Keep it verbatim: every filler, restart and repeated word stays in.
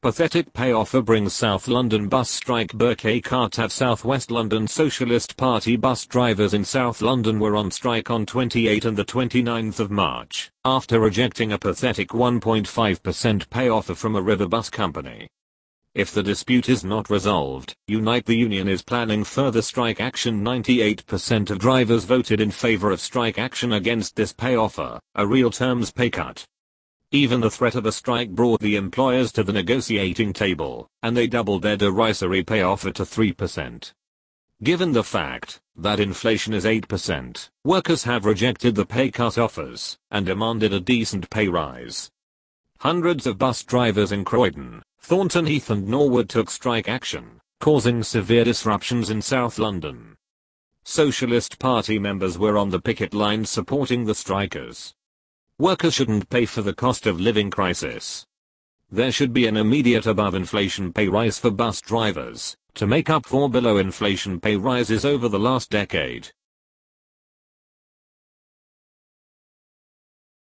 Pathetic pay offer brings South London bus strike Burkhay at South West London. Socialist Party bus drivers in South London were on strike on the twenty-eighth and the twenty-ninth of March, after rejecting a pathetic one point five percent pay offer from a river bus company. If the dispute is not resolved, Unite the Union is planning further strike action. ninety-eight percent of drivers voted in favor of strike action against this pay offer, a real terms pay cut. Even the threat of a strike brought the employers to the negotiating table, and they doubled their derisory pay offer to three percent. Given the fact that inflation is eight percent, workers have rejected the pay cut offers and demanded a decent pay rise. Hundreds of bus drivers in Croydon, Thornton Heath and Norwood took strike action, causing severe disruptions in South London. Socialist Party members were on the picket line supporting the strikers. Workers shouldn't pay for the cost of living crisis. There should be an immediate above-inflation pay rise for bus drivers, to make up for below-inflation pay rises over the last decade.